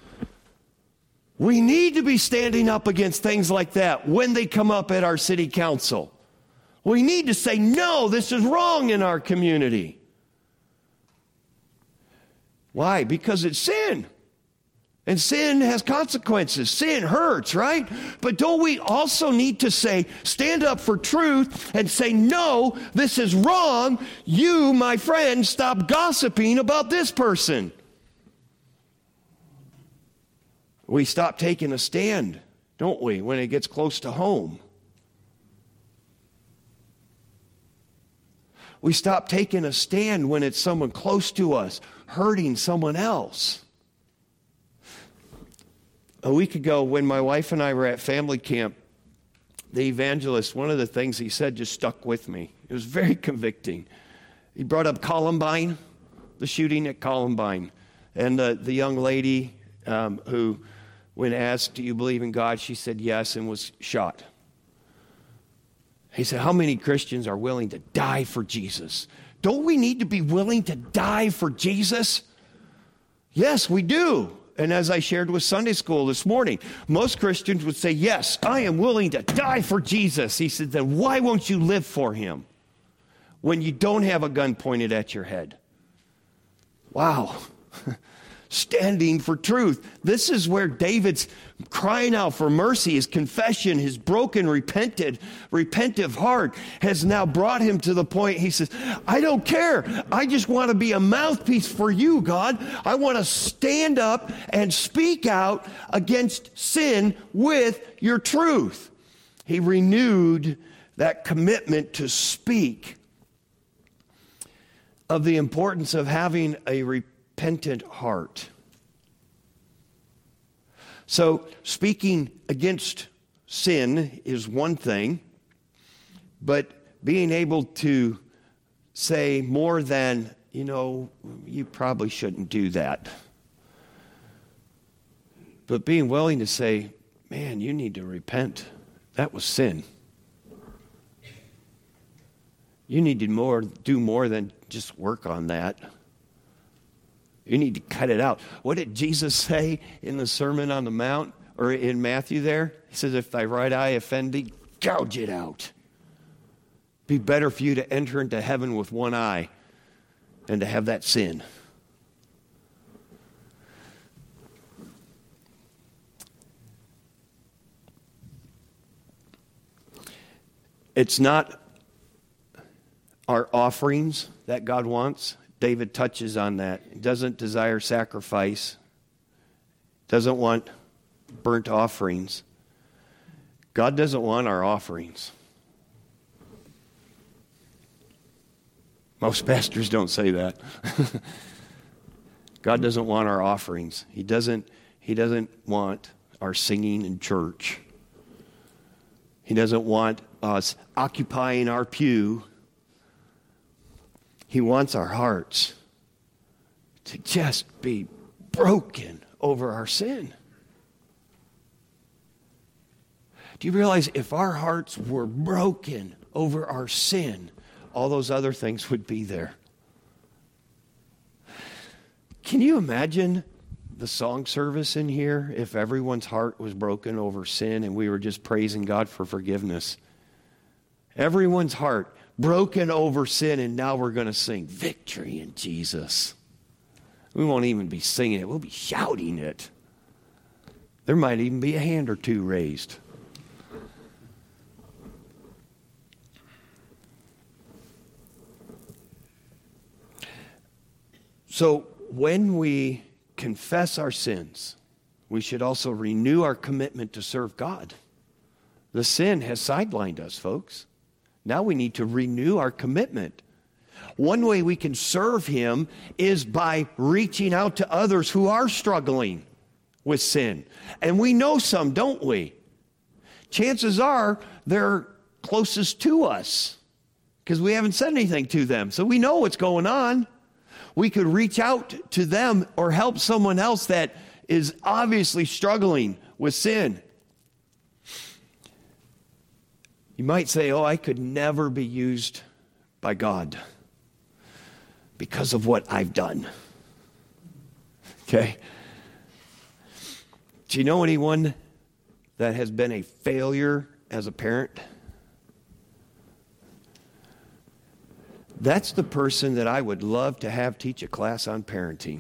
B: We need to be standing up against things like that when they come up at our city council. We need to say, no, this is wrong in our community. Why? Because it's sin. And sin has consequences. Sin hurts, right? But don't we also need to say, stand up for truth and say, no, this is wrong. You, my friend, stop gossiping about this person. We stop taking a stand, don't we, when it gets close to home? We stop taking a stand when it's someone close to us hurting someone else. A week ago, when my wife and I were at family camp, the evangelist, one of the things he said just stuck with me. It was very convicting. He brought up Columbine, the shooting at Columbine, and the, the young lady um, who, when asked, do you believe in God, she said yes and was shot. He said, how many Christians are willing to die for Jesus? Don't we need to be willing to die for Jesus? Yes, we do. And as I shared with Sunday school this morning, most Christians would say, yes, I am willing to die for Jesus. He said, then why won't you live for him when you don't have a gun pointed at your head? Wow. Standing for truth. This is where David's crying out for mercy, his confession, his broken, repented, repentive heart has now brought him to the point he says, I don't care. I just want to be a mouthpiece for you, God. I want to stand up and speak out against sin with your truth. He renewed that commitment to speak of the importance of having a repentant heart. So speaking against sin is one thing, but being able to say more than, you know, you probably shouldn't do that. But being willing to say, man, you need to repent. That was sin. You need to more do more than just work on that. You need to cut it out. What did Jesus say in the Sermon on the Mount, or in Matthew there? He says, if thy right eye offend thee, gouge it out. Be better for you to enter into heaven with one eye than to have that sin. It's not our offerings that God wants. David touches on that. He doesn't desire sacrifice. Doesn't want burnt offerings. God doesn't want our offerings. Most pastors don't say that. God doesn't want our offerings. He doesn't, he doesn't want our singing in church. He doesn't want us occupying our pew. He wants our hearts to just be broken over our sin. Do you realize if our hearts were broken over our sin, all those other things would be there? Can you imagine the song service in here if everyone's heart was broken over sin and we were just praising God for forgiveness? Everyone's heart broken over sin, and now we're going to sing victory in Jesus. We won't even be singing it. We'll be shouting it. There might even be a hand or two raised. So when we confess our sins, we should also renew our commitment to serve God. The sin has sidelined us, folks. Now we need to renew our commitment. One way we can serve Him is by reaching out to others who are struggling with sin. And we know some, don't we? Chances are they're closest to us because we haven't said anything to them. So we know what's going on. We could reach out to them or help someone else that is obviously struggling with sin. You might say, oh, I could never be used by God because of what I've done. Okay? Do you know anyone that has been a failure as a parent? That's the person that I would love to have teach a class on parenting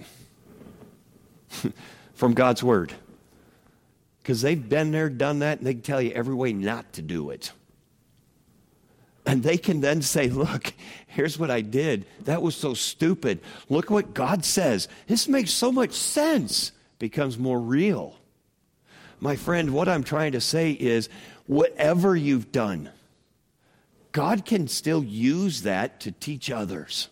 B: from God's Word. Because they've been there, done that, and they can tell you every way not to do it. And they can then say, look, here's what I did. That was so stupid. Look what God says. This makes so much sense. Becomes more real. My friend, what I'm trying to say is, whatever you've done, God can still use that to teach others.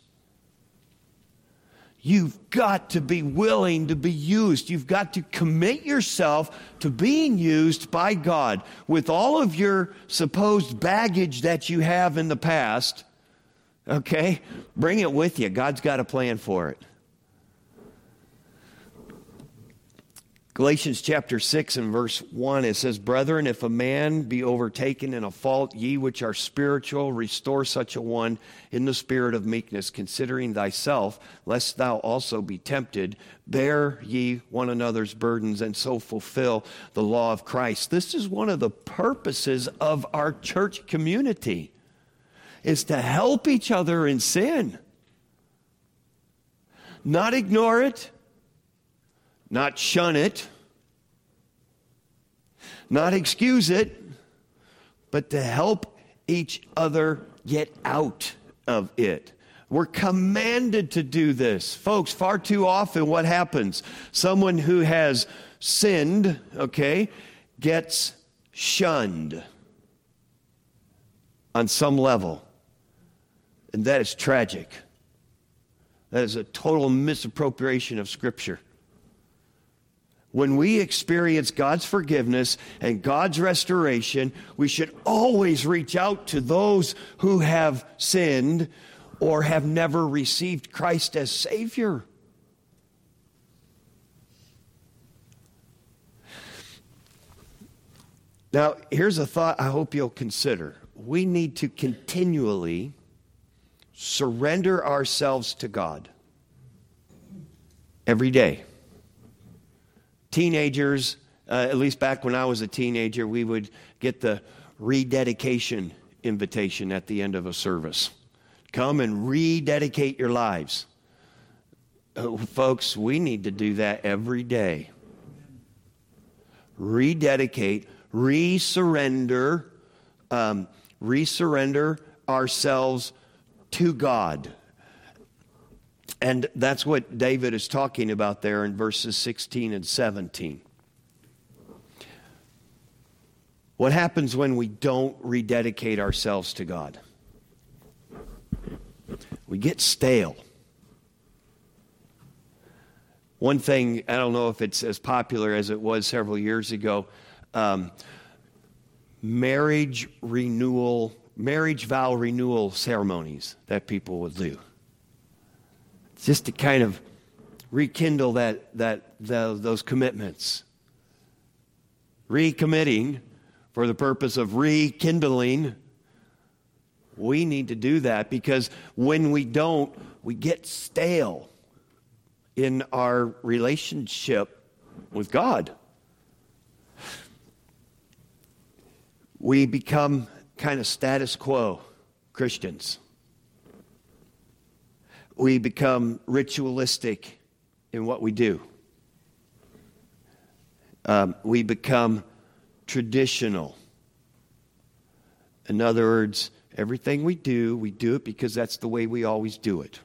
B: You've got to be willing to be used. You've got to commit yourself to being used by God with all of your supposed baggage that you have in the past. Okay? Bring it with you. God's got a plan for it. Galatians chapter six and verse one, it says, Brethren, if a man be overtaken in a fault, ye which are spiritual, restore such a one in the spirit of meekness, considering thyself, lest thou also be tempted. Bear ye one another's burdens, and so fulfill the law of Christ. This is one of the purposes of our church community, is to help each other in sin. Not ignore it. Not shun it, not excuse it, but to help each other get out of it. We're commanded to do this. Folks, far too often what happens? Someone who has sinned, okay, gets shunned on some level. And that is tragic. That is a total misappropriation of Scripture. When we experience God's forgiveness and God's restoration, we should always reach out to those who have sinned or have never received Christ as Savior. Now, here's a thought I hope you'll consider. We need to continually surrender ourselves to God every day. Teenagers, uh, at least back when I was a teenager, we would get the rededication invitation at the end of a service. Come and rededicate your lives. Uh, folks, we need to do that every day. Rededicate, re-surrender, um, resurrender ourselves to God. And that's what David is talking about there in verses sixteen and seventeen. What happens when we don't rededicate ourselves to God? We get stale. One thing, I don't know if it's as popular as it was several years ago, um, marriage renewal, marriage vow renewal ceremonies that people would do. Just to kind of rekindle that that the, those commitments. Recommitting for the purpose of rekindling. We need to do that because when we don't, we get stale in our relationship with God. We become kind of status quo Christians. We become ritualistic in what we do. Um, we become traditional. In other words, everything we do, we do it because that's the way we always do it.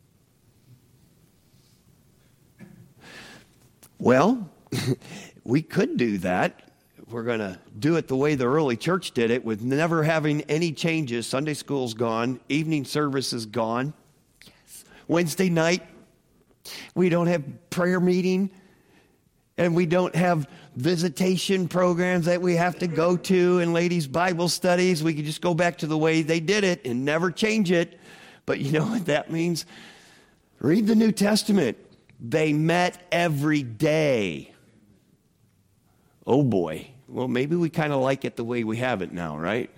B: Well, we could do that. We're going to do it the way the early church did it, with never having any changes. Sunday school's gone. Evening service is gone. Yes. Wednesday night, we don't have prayer meeting. And we don't have visitation programs that we have to go to and ladies' Bible studies. We could just go back to the way they did it and never change it. But you know what that means? Read the New Testament. They met every day. Oh boy. Well, maybe we kind of like it the way we have it now, right?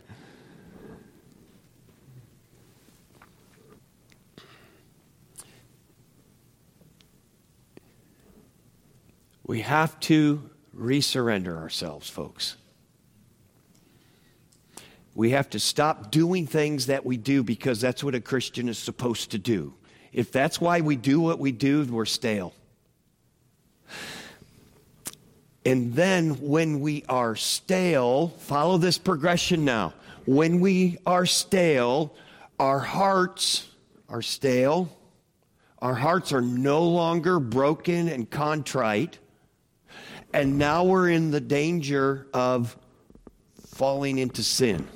B: We have to resurrender ourselves, folks. We have to stop doing things that we do because that's what a Christian is supposed to do. If that's why we do what we do, we're stale. And then when we are stale, follow this progression now. When we are stale, our hearts are stale. Our hearts are no longer broken and contrite. And now we're in the danger of falling into sin.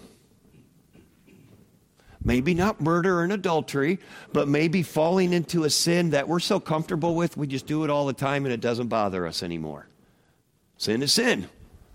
B: Maybe not murder and adultery, but maybe falling into a sin that we're so comfortable with, we just do it all the time and it doesn't bother us anymore. Sin is sin.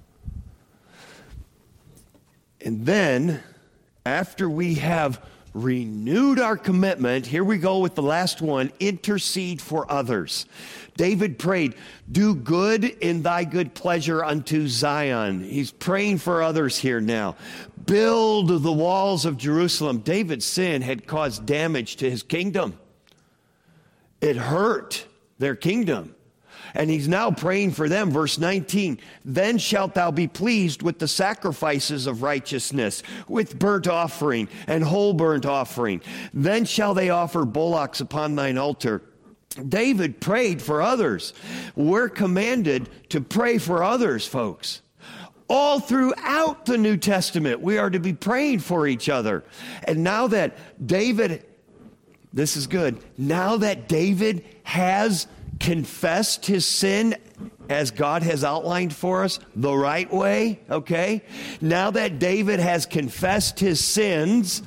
B: And then, after we have renewed our commitment, here we go with the last one, intercede for others. David prayed, do good in thy good pleasure unto Zion. He's praying for others here now. Build the walls of Jerusalem. David's sin had caused damage to his kingdom. It hurt their kingdom. And he's now praying for them. Verse nineteen, then shalt thou be pleased with the sacrifices of righteousness, with burnt offering and whole burnt offering. Then shall they offer bullocks upon thine altar. David prayed for others. We're commanded to pray for others, folks. All throughout the New Testament, we are to be praying for each other. And now that David, this is good, now that David has confessed his sin as God has outlined for us the right way, okay? Now that David has confessed his sins,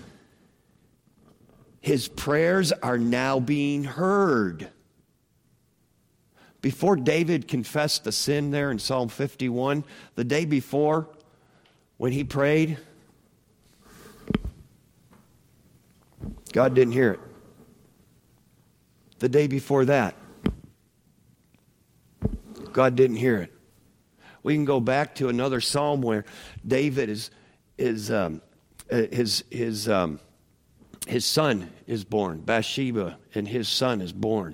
B: his prayers are now being heard. Before David confessed the sin there in Psalm fifty-one, the day before, when he prayed, God didn't hear it. The day before that, God didn't hear it. We can go back to another psalm where David is is um, his his um, his son is born. Bathsheba and his son is born.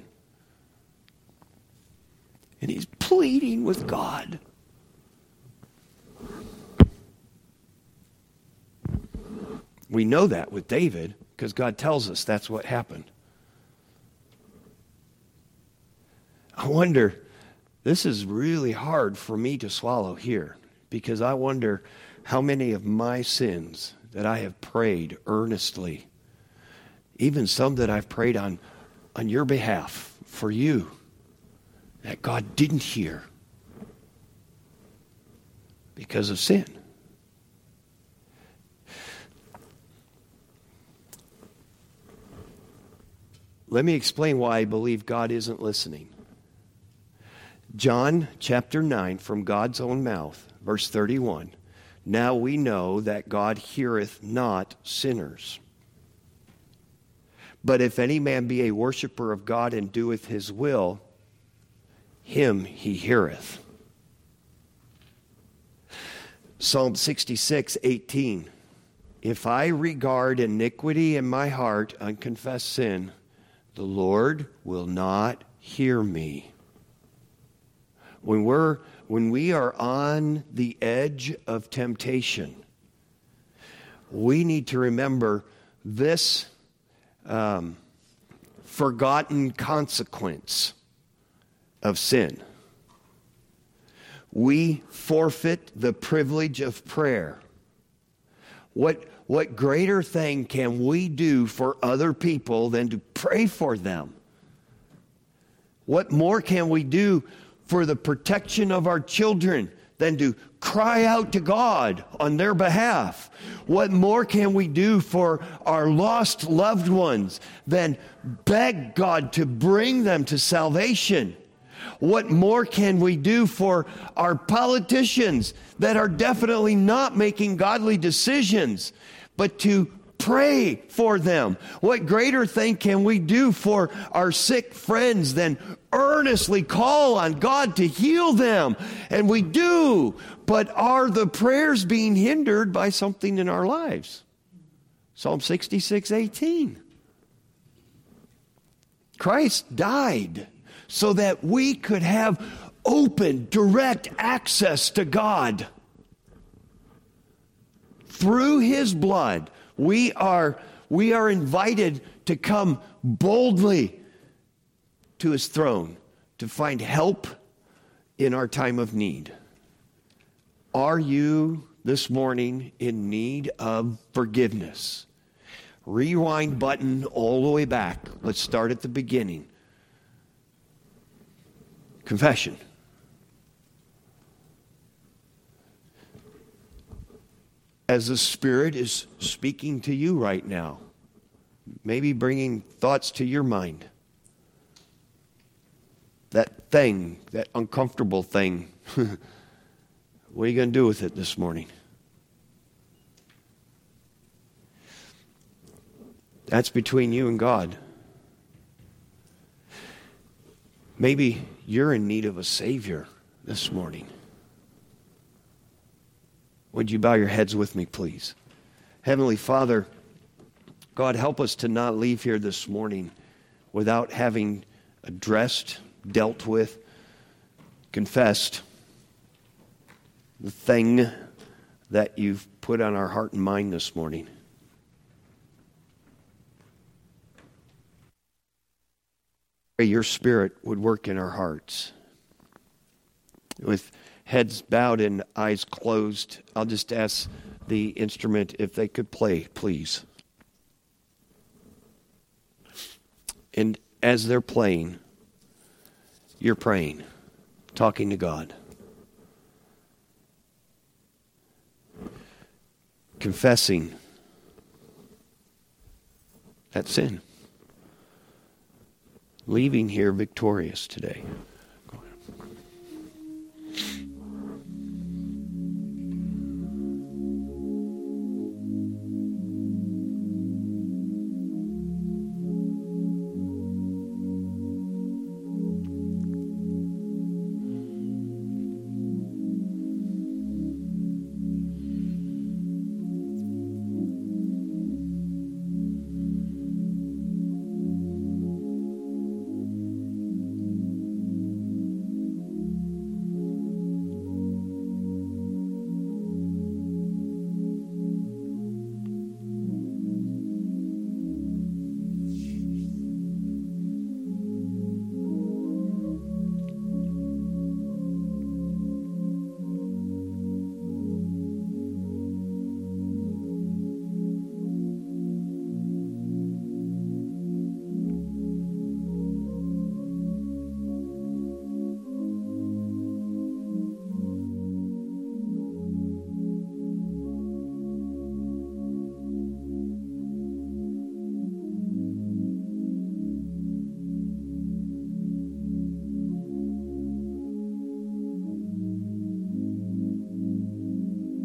B: And he's pleading with God. We know that with David because God tells us that's what happened. I wonder, this is really hard for me to swallow here because I wonder how many of my sins that I have prayed earnestly, even some that I've prayed on, on your behalf for you, that God didn't hear because of sin. Let me explain why I believe God isn't listening. John chapter nine, from God's own mouth, verse thirty-one. Now we know that God heareth not sinners. But if any man be a worshiper of God and doeth his will, him he heareth. Psalm sixty-six, eighteen. If I regard iniquity in my heart, unconfessed sin, the Lord will not hear me. When we're when we are on the edge of temptation, we need to remember this um, forgotten consequence of sin. We forfeit the privilege of prayer. What What greater thing can we do for other people than to pray for them? What more can we do for the protection of our children than to cry out to God on their behalf? What more can we do for our lost loved ones than beg God to bring them to salvation? What more can we do for our politicians that are definitely not making godly decisions, but to pray for them? What greater thing can we do for our sick friends than earnestly call on God to heal them? And we do, but are the prayers being hindered by something in our lives? Psalm sixty-six, eighteen. Christ died so that we could have open, direct access to God. Through his blood, we are, we are invited to come boldly to his throne to find help in our time of need. Are you this morning in need of forgiveness? Rewind button all the way back. Let's start at the beginning. Confession. As the Spirit is speaking to you right now, maybe bringing thoughts to your mind, that thing, that uncomfortable thing, what are you going to do with it this morning? That's between you and God. Maybe you're in need of a Savior this morning. Would you bow your heads with me, please? Heavenly Father, God, help us to not leave here this morning without having addressed, dealt with, confessed the thing that you've put on our heart and mind this morning. Pray your Spirit would work in our hearts. With heads bowed and eyes closed, I'll just ask the instrument if they could play, please. And as they're playing, you're praying, talking to God. Confessing that sin. Leaving here victorious today.